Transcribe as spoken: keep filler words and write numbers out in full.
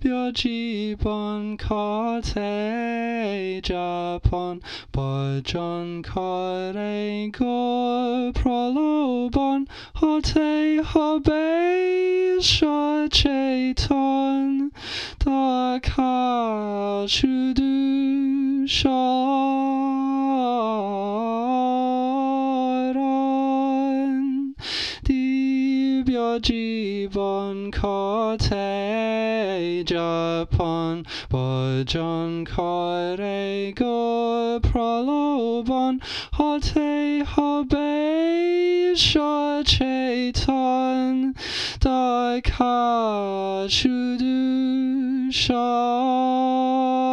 Bia Jiban Kate Japan Bajan Kare Go Proloban Hote Habe Shachaitan Daka Shudu Sharan Dibya Jiban Kate Japan Bajan Kare Go Praloban Hote Habe Shachaitan Daka Shudu Sharan